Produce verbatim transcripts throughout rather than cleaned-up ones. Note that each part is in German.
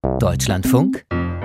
Deutschlandfunk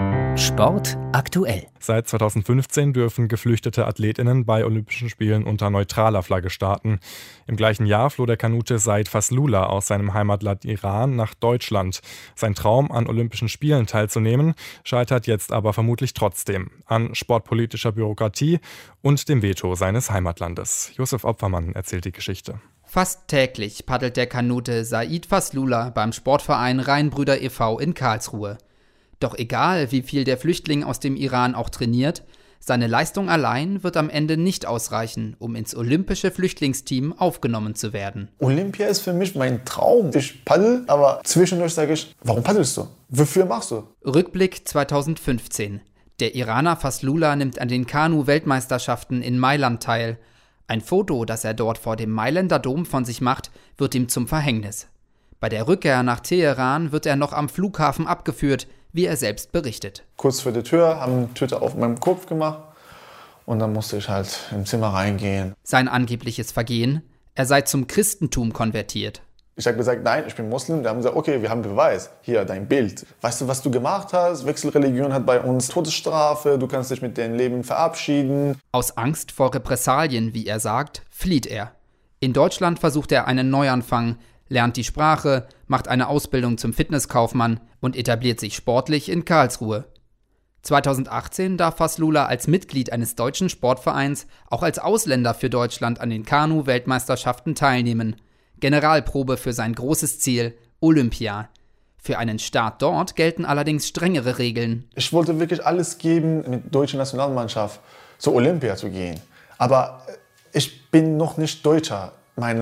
Sport aktuell. Seit zweitausendfünfzehn dürfen geflüchtete AthletInnen bei Olympischen Spielen unter neutraler Flagge starten. Im gleichen Jahr floh der Kanute Said Faslullah aus seinem Heimatland Iran nach Deutschland. Sein Traum, an Olympischen Spielen teilzunehmen, scheitert jetzt aber vermutlich trotzdem an sportpolitischer Bürokratie und dem Veto seines Heimatlandes. Josef Opfermann erzählt die Geschichte. Fast täglich paddelt der Kanute Said Faslullah beim Sportverein Rheinbrüder e V in Karlsruhe. Doch egal, wie viel der Flüchtling aus dem Iran auch trainiert, seine Leistung allein wird am Ende nicht ausreichen, um ins olympische Flüchtlingsteam aufgenommen zu werden. Olympia ist für mich mein Traum. Ich paddel, aber zwischendurch sage ich, warum paddelst du? Wofür machst du? Rückblick zweitausendfünfzehn. Der Iraner Faslullah nimmt an den Kanu-Weltmeisterschaften in Mailand teil. Ein Foto, das er dort vor dem Mailänder Dom von sich macht, wird ihm zum Verhängnis. Bei der Rückkehr nach Teheran wird er noch am Flughafen abgeführt, wie er selbst berichtet. Kurz vor der Tür haben die Tüte auf meinem Kopf gemacht und dann musste ich halt im Zimmer reingehen. Sein angebliches Vergehen? Er sei zum Christentum konvertiert. Ich habe gesagt, nein, ich bin Muslim. Die haben gesagt, okay, wir haben Beweis. Hier, dein Bild. Weißt du, was du gemacht hast? Wechselreligion hat bei uns Todesstrafe. Du kannst dich mit deinem Leben verabschieden. Aus Angst vor Repressalien, wie er sagt, flieht er. In Deutschland versucht er einen Neuanfang, lernt die Sprache, macht eine Ausbildung zum Fitnesskaufmann und etabliert sich sportlich in Karlsruhe. zweitausendachtzehn darf Faslullah als Mitglied eines deutschen Sportvereins auch als Ausländer für Deutschland an den Kanu-Weltmeisterschaften teilnehmen. Generalprobe für sein großes Ziel, Olympia. Für einen Start dort gelten allerdings strengere Regeln. Ich wollte wirklich alles geben, mit der deutschen Nationalmannschaft zur Olympia zu gehen. Aber ich bin noch nicht Deutscher. Mein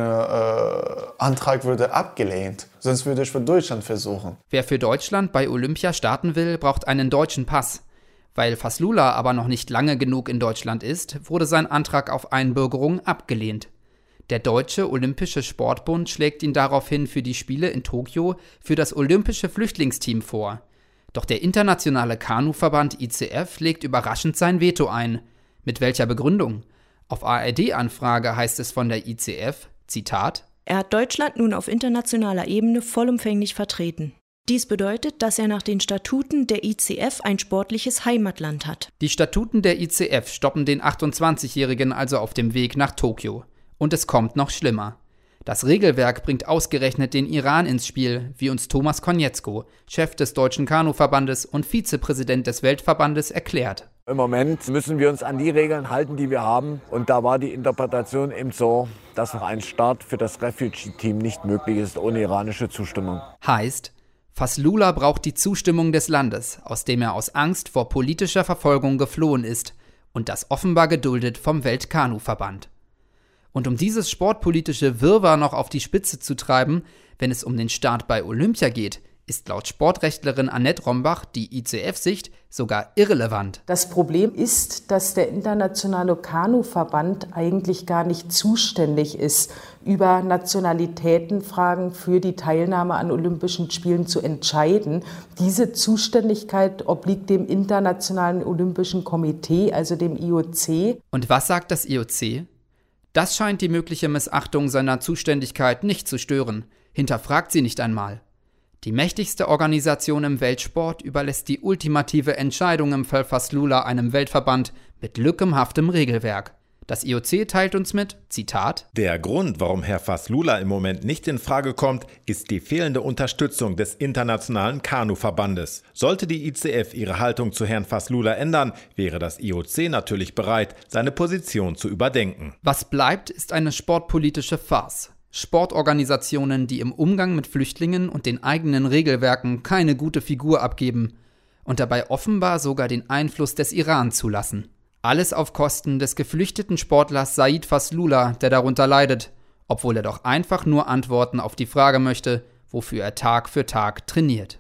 äh, Antrag würde abgelehnt, sonst würde ich für Deutschland versuchen. Wer für Deutschland bei Olympia starten will, braucht einen deutschen Pass. Weil Faslullah aber noch nicht lange genug in Deutschland ist, wurde sein Antrag auf Einbürgerung abgelehnt. Der Deutsche Olympische Sportbund schlägt ihn daraufhin für die Spiele in Tokio für das Olympische Flüchtlingsteam vor. Doch der internationale Kanuverband I C F legt überraschend sein Veto ein. Mit welcher Begründung? Auf A R D-Anfrage heißt es von der I C F, Zitat: Er hat Deutschland nun auf internationaler Ebene vollumfänglich vertreten. Dies bedeutet, dass er nach den Statuten der I C F ein sportliches Heimatland hat. Die Statuten der I C F stoppen den achtundzwanzigjährigen also auf dem Weg nach Tokio. Und es kommt noch schlimmer. Das Regelwerk bringt ausgerechnet den Iran ins Spiel, wie uns Thomas Konietzko, Chef des Deutschen Kanuverbandes und Vizepräsident des Weltverbandes, erklärt. Im Moment müssen wir uns an die Regeln halten, die wir haben. Und da war die Interpretation eben so, dass noch ein Start für das Refugee-Team nicht möglich ist ohne iranische Zustimmung. Heißt, Faslullah braucht die Zustimmung des Landes, aus dem er aus Angst vor politischer Verfolgung geflohen ist. Und das offenbar geduldet vom Weltkanuverband. Und um dieses sportpolitische Wirrwarr noch auf die Spitze zu treiben, wenn es um den Start bei Olympia geht, ist laut Sportrechtlerin Annette Rombach die I C F-Sicht sogar irrelevant. Das Problem ist, dass der Internationale Kanuverband eigentlich gar nicht zuständig ist, über Nationalitätenfragen für die Teilnahme an Olympischen Spielen zu entscheiden. Diese Zuständigkeit obliegt dem Internationalen Olympischen Komitee, also dem I O C. Und was sagt das I O C? Das scheint die mögliche Missachtung seiner Zuständigkeit nicht zu stören, hinterfragt sie nicht einmal. Die mächtigste Organisation im Weltsport überlässt die ultimative Entscheidung im Fall Faslullah einem Weltverband mit lückenhaftem Regelwerk. Das I O C teilt uns mit, Zitat: Der Grund, warum Herr Faslullah im Moment nicht in Frage kommt, ist die fehlende Unterstützung des Internationalen Kanuverbandes. Sollte die I C F ihre Haltung zu Herrn Faslullah ändern, wäre das I O C natürlich bereit, seine Position zu überdenken. Was bleibt, ist eine sportpolitische Farce. Sportorganisationen, die im Umgang mit Flüchtlingen und den eigenen Regelwerken keine gute Figur abgeben und dabei offenbar sogar den Einfluss des Iran zulassen. Alles auf Kosten des geflüchteten Sportlers Said Faslullah, der darunter leidet, obwohl er doch einfach nur Antworten auf die Frage möchte, wofür er Tag für Tag trainiert.